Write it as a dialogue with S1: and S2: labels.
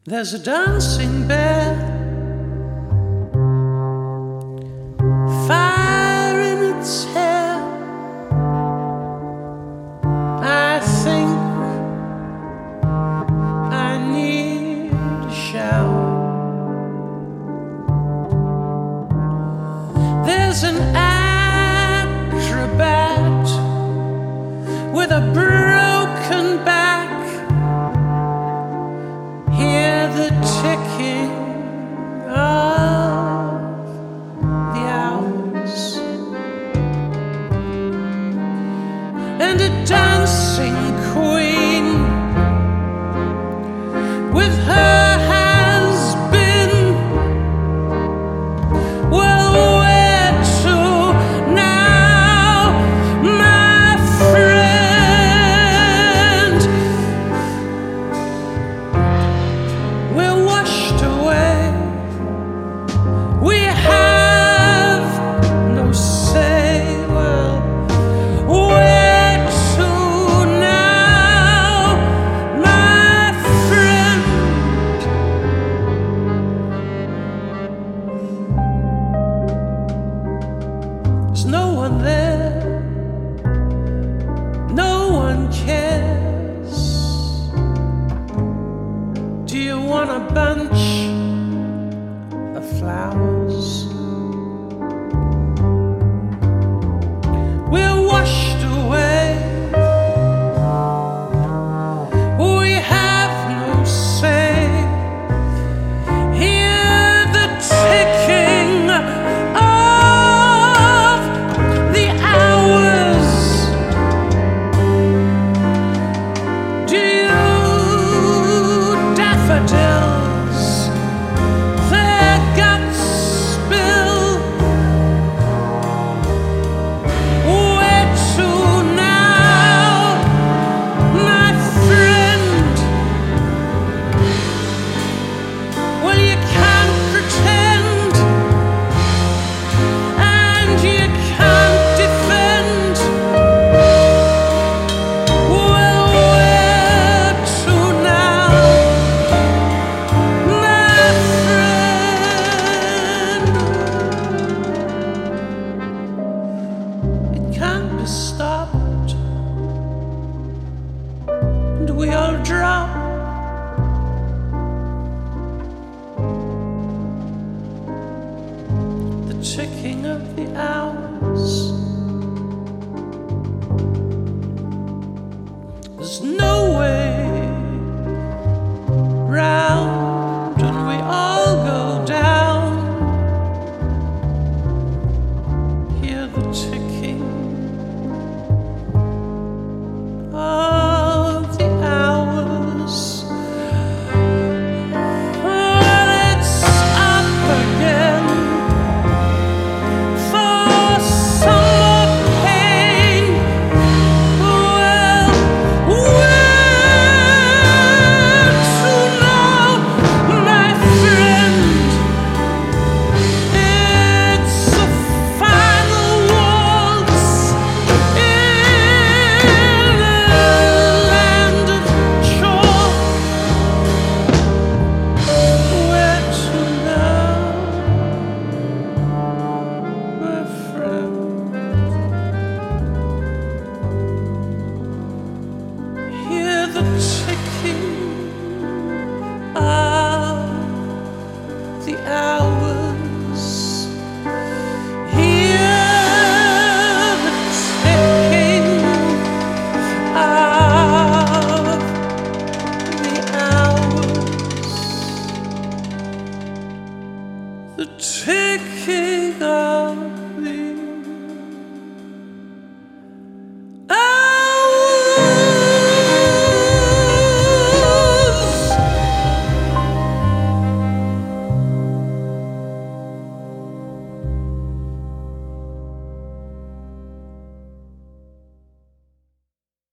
S1: There's a dancing bear, fire in its hair. I think I need a shower. There's an acrobat with a broken back. Hear the ticking of the hours, and a dancing queen with her has-been. Well, where to now, my friend? We're washed away. We have no say. Well, where to now, my friend? There's no one there. No one cares. Do you want a bunch of flowers? We're washed away. We have no say. Hear the ticking of the hours. Do you daffodils their guts spill? Where to now, my friend? Well, you can't pretend, and you can't defend. Well, where to now, my friend? It can't be stopped, and we all drop. The ticking of the hours. There's no way round, and we all go down. Hear the ticking of the hours. Well, it's up again for some more pain. Well, where to now, my friend? It's a final waltz in a land of chalk. Where to now, my friend? Hear the ticking of the hours. Hear the ticking of the hours. The ticking of